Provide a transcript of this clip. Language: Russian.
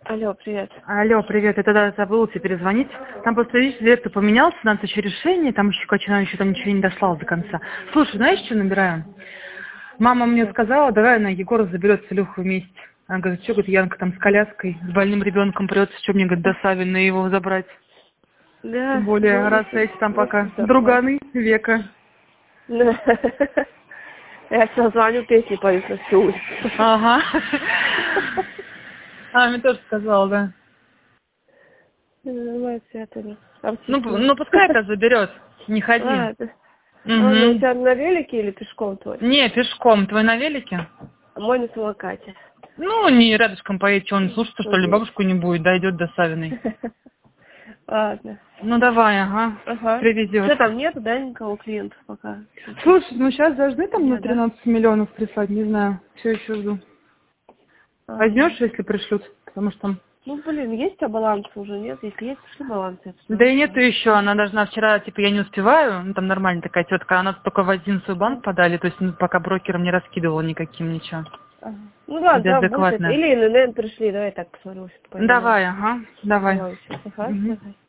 Алло, привет. Алло, привет, я тогда забыла тебе перезвонить. Там просто, видишь, директор поменялся, надо еще решение, там еще Качана еще там ничего не дослал до конца. Слушай, знаешь, что набираем? Мама мне сказала, давай она Егора заберет с Илюхой вместе. Она говорит, что, говорит, Янка там с коляской, с больным ребенком придется, что мне, говорит, до Савина его забрать. Да. Тем более, раз эти там пока друганы века. Да. Я сейчас звоню, песни поют на всю улицу. Ага. А, мне тоже сказала, да. Моя Света. Ну, пускай это заберет, не ходи. Ладно. Угу. Он у тебя на велике или пешком твой? Не, пешком. Твой на велике? А мой на самокате. Ну, не рядышком поедет, что он слушается, что ли, бабушку не будет, дойдет до Савиной. Ладно. Ну, давай, ага, привезет. Что там, нету, да, никого клиентов пока? Слушай, ну сейчас должны там на Да. 13 миллионов прислать, не знаю, все еще жду. Возьмешь, если пришлют, потому что там... Ну, блин, есть у тебя баланс уже, нет? Если есть, пришли балансы. Да и нету еще, она должна вчера, типа, я не успеваю, ну, там нормальная такая тетка, она только в один свой банк подали, то есть пока брокером не раскидывала никаким ничего. Ага. Ну ладно, да, будет. Или ННН пришли, давай так посмотрю. Давай, ага, давай. Давай.